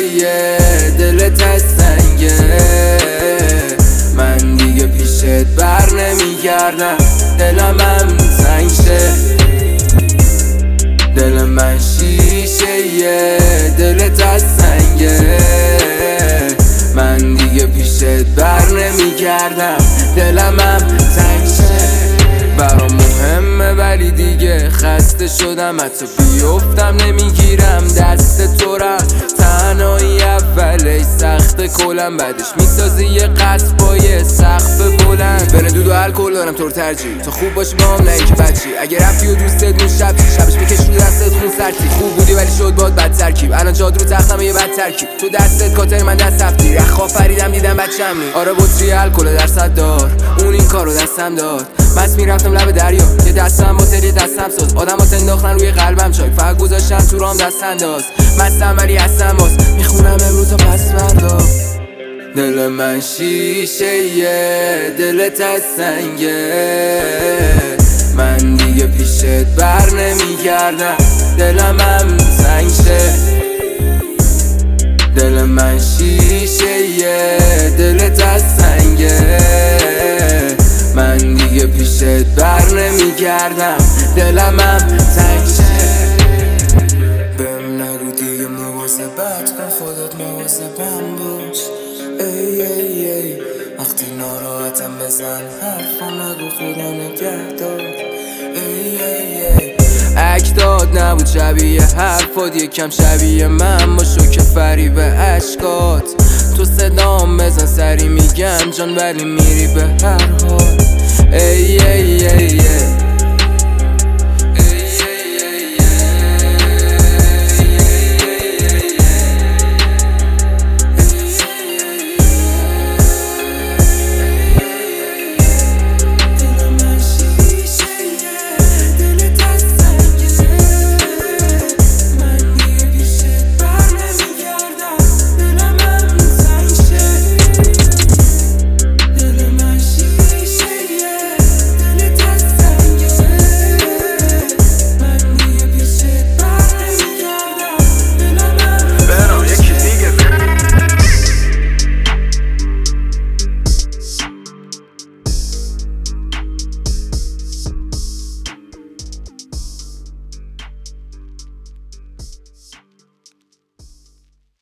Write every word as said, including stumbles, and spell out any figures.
شیشه دلت از سنگه، من دیگه پیشت بر نمیگردم. دلم هم تنگ شه، دل من شیشه دلت از سنگه، من دیگه پیشت بر نمیگردم. دلم هم تنگ شه، برام مهمه ولی دیگه خسته شدم، حتی بیفتم نمیگیرم دست تو رم. تنهایی اولش سخت کلم، بعدش میسازی یه قصد با یه سقف بلند. بین دود و الکل دارم تو رو ترجیح، تو خوب باشی با هم نه اینکه بچی. اگه رفتی و دوستت اون شب شبش میکش رو دستت خون سرتی. خوب بودی ولی شد باد بد ترکیب، الان جاد رو تختم یه بد ترکیب. تو دستت کاتر من دست هفتی، رخ آفریدم دیدم بچم نی. آره بطری الکل درصد دار، اون این کارو دستم داد. مست میرفتم لب دریا، یه دستم با تری دستم ساز. آدم ها تنداختن روی قلبم چای، فقط گذاشتم تو رام دست انداز. مستم ولی هستم باز، میخونم امروز تا پس فردا. دل من شیشه دلت از سنگه، من دیگه پیشت بر نمیگردم. دلم هم تنگ شه، دل من شیشه دلت از سنگه، من دیگه پیشت بر نمیگردم. دلم هم تنگ شه. بهم نگو دیگه مواظبت کن، خودت مواظبم باش. ای ای ای وقتی ناراحتم بزن حرفم، نگو خدا نگهدار. ای ای ای اکداد نبود شبیه حرفات، یکم شبیه من باشو که فریب اشکات. تو صدام بزن سری میگم جان ولی میری به هر حال. ای ای ای